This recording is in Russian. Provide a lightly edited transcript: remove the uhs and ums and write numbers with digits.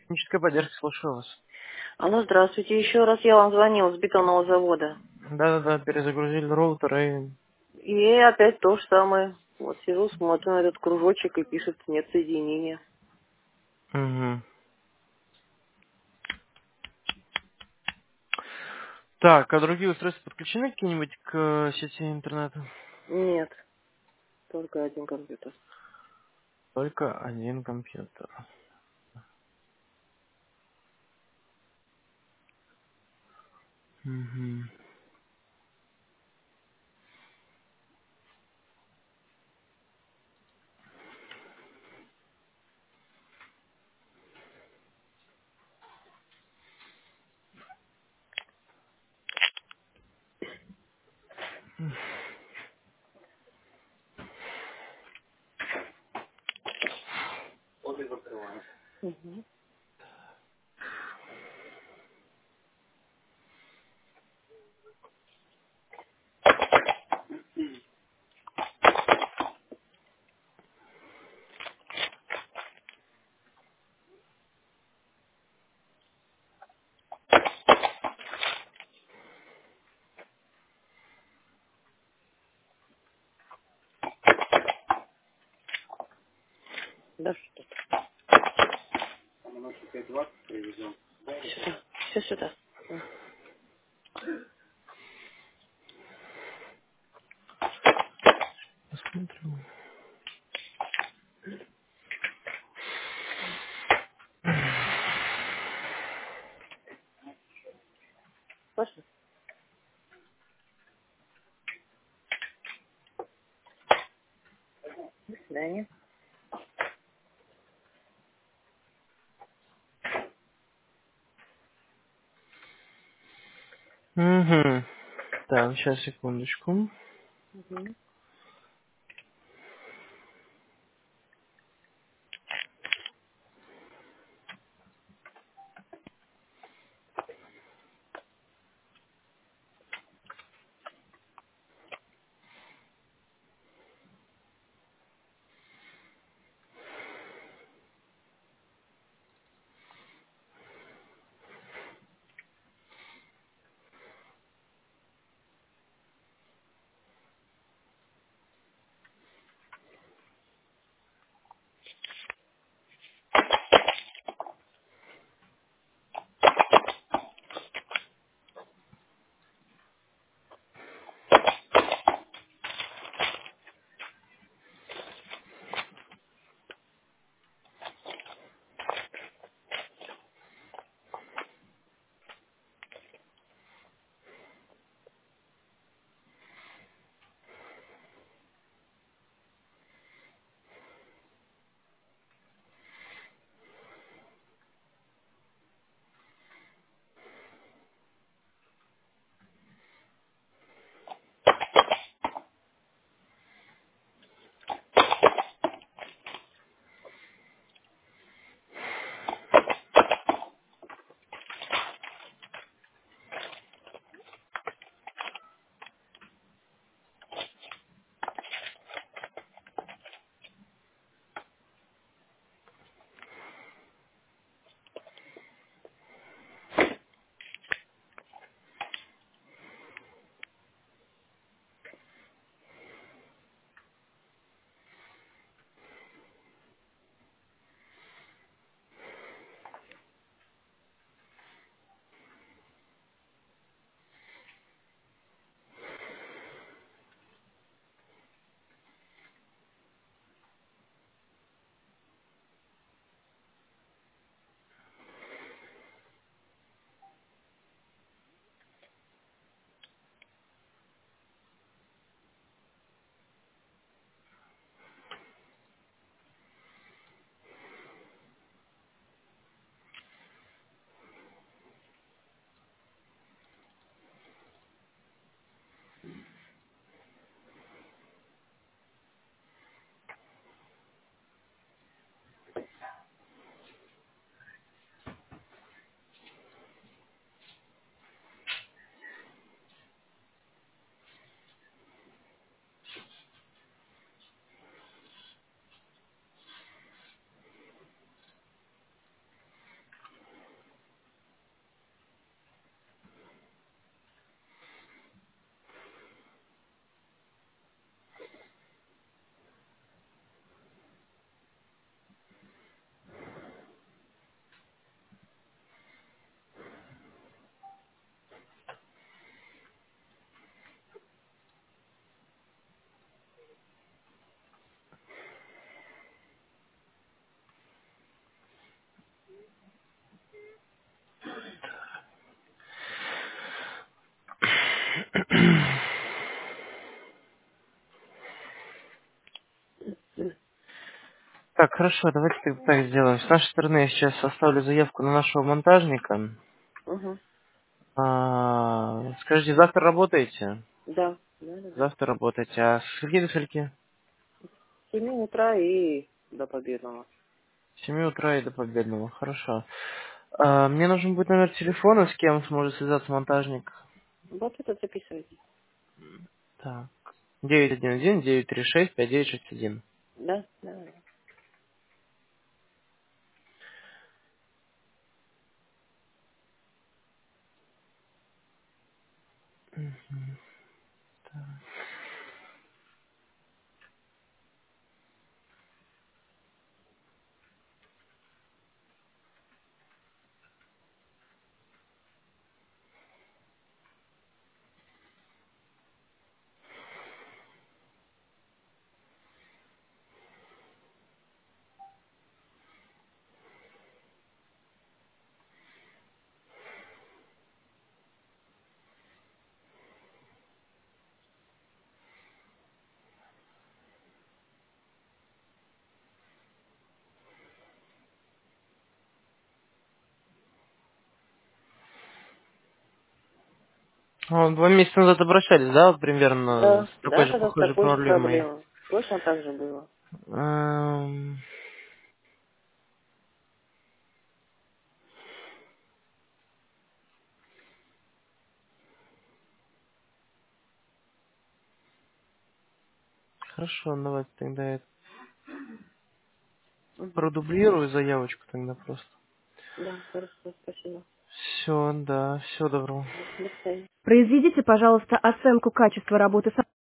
Техническая поддержка, слушаю вас. Алло, здравствуйте. Еще раз я вам звонила с бетонного завода. Да-да-да, перезагрузили роутер и... И опять то же самое. Вот сижу, смотрю на этот кружочек и пишет нет соединения. Мгм. Так, а другие устройства подключены какие-нибудь к сети интернета? Нет, только один компьютер. Только один компьютер. Мгм. Угу. Да что? Сюда. Все сюда. Посмотрим. Пошли. До свидания. Угу. Так, сейчас, секундочку. Угу. Так, хорошо, давайте так сделаем. С нашей стороны я сейчас составлю заявку на нашего монтажника. Угу. Скажите, завтра работаете? Да, да, да, да. Завтра работаете. А с скольки до скольки? С 7 утра и до победного. С 7 утра и до победного. Хорошо. Мне нужен будет номер телефона, с кем сможет связаться монтажник. Вот это записывайте. Так. 911-936-5961. Да, да, да. Ну, 2 месяца назад обращались, да, вот примерно Да, с такой да, же когда с похожей такой же проблемой? проблемой. Точно так же было. Эм, Хорошо, давайте тогда я Угу. продублирую заявочку тогда просто. Да, хорошо, спасибо. Все, да, всего доброго. До свидания. Произведите, пожалуйста, оценку качества работы